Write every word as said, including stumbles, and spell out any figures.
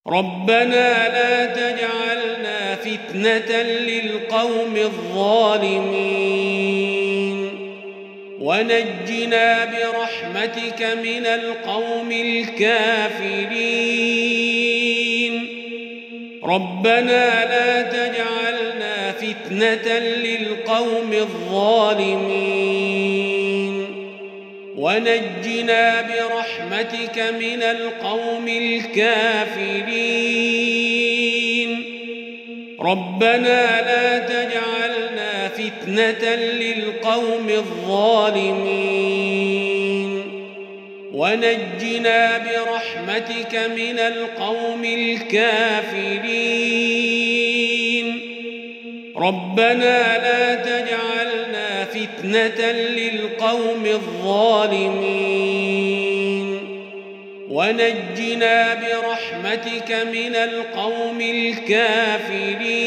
ربنا لا تجعلنا فتنة للقوم الظالمين ونجنا برحمتك من القوم الكافرين ربنا لا تجعلنا فتنة للقوم الظالمين ونجنا برحمتك من القوم الكافرين ربنا لا تجعلنا فتنة للقوم الظالمين ونجنا برحمتك من القوم الكافرين ربنا لا تجعلنا فتنة للقوم الظالمين ونجنا برحمتك من القوم الكافرين